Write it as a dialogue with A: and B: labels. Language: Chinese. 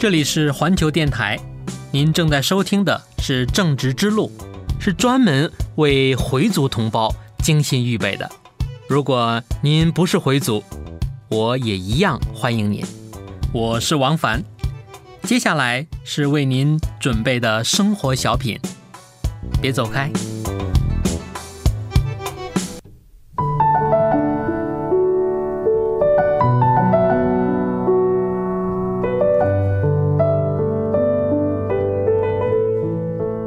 A: 这里是环球电台，您正在收听的是正直之路，是专门为回族同胞精心预备的。如果您不是回族，我也一样欢迎您。我是王凡，接下来是为您准备的生活小品，别走开。